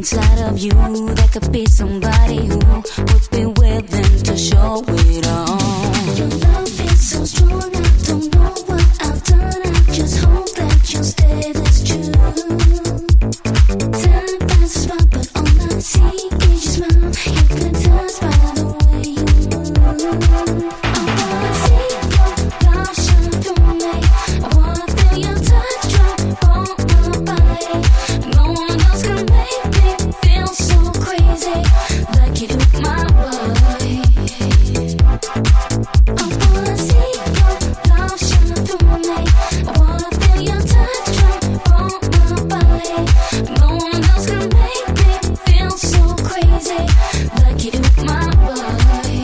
inside of you. There could be somebody who would be willing to show it all. Your love is so strong, I don't know what I've done. I just hope that you'll stay this true. Time passes by, but all I see is your smile. Hypnotized by the way you move. I wanna see your love shine through me. I wanna feel your touch drop on my body. No one else can make me feel so crazy like you do my body. I wanna see your love shine through me. I wanna feel your touch drop on my body. No one else can make me feel so crazy like you do my body.